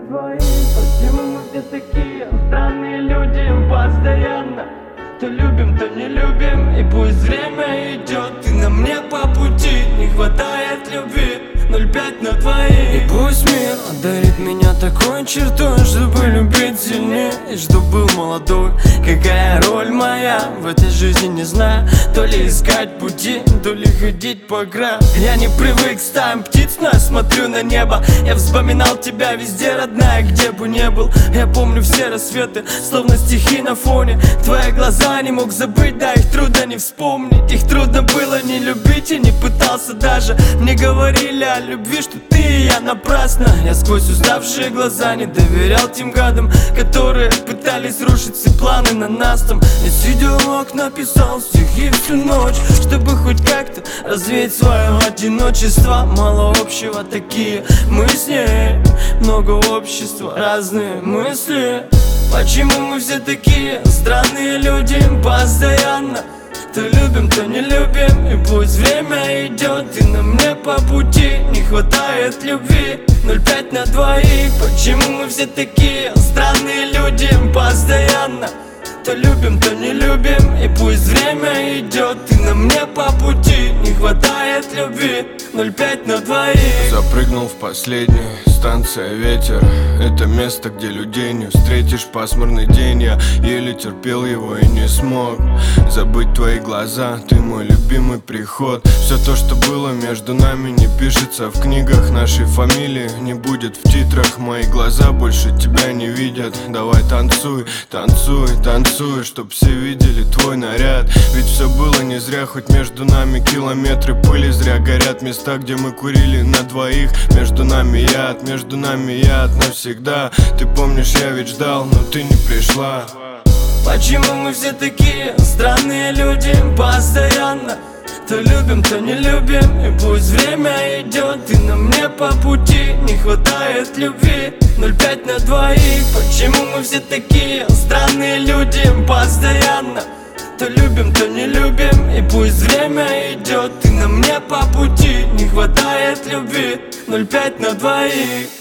двоих. Почему мы все такие странные люди постоянно? То любим, то не любим, и пусть время идет, и на мне по пути не хватает любви. 0,5 на двоих. И пусть мир одарит меня такой чертой, чтобы любить сильнее, и чтоб был молодой. Какая роль моя в этой жизни, не знаю. То ли искать пути, то ли ходить по краю. Я не привык к стаям птиц, но я смотрю на небо. Я вспоминал тебя везде, родная, где бы не был. Я помню все рассветы, словно стихи на фоне. Твои глаза не мог забыть, да, их трудно не вспомнить. Их трудно было не любить, и не пытался даже. Мне говорили о любви, что ты и я напрасно. Я сквозь уставшие глаза не доверял тем гадам, которые пытались рушить все планы на нас там. Я сидел у окна, писал стихи всю ночь, чтобы хоть как-то развеять свое одиночество. Мало общего, такие мысли, много общества, разные мысли. Почему мы все такие странные люди постоянно? То любим, то не любим, и пусть время идет, и на мне по пути не хватает любви. 0,5 на двоих. Почему мы все такие странные люди постоянно? То любим, то не любим, и пусть время идет, и на мне по пути не хватает любви. 0,5 на двоих. Запрыгнул в последнюю, станция ветер. Это место, где людей не встретишь. Пасмурный день, я еле терпел его и не смог забыть твои глаза, ты мой любимый приход. Все то, что было между нами, не пишется в книгах. Нашей фамилии не будет в титрах. Мои глаза больше тебя не видят. Давай танцуй, танцуй, танцуй, чтоб все видели твой наряд. Ведь все было не зря, хоть между нами километры пыли зря горят. Места, где мы курили на двоих. Между нами яд навсегда. Ты помнишь, я ведь ждал, но ты не пришла. Почему мы все такие странные люди постоянно? То любим, то не любим, и пусть время идет, и на мне по пути не хватает любви. 0,5 на двоих. Почему мы все такие странные люди постоянно? То любим, то не любим, и пусть время идет, и на мне по пути не хватает любви. 0,5 на двоих.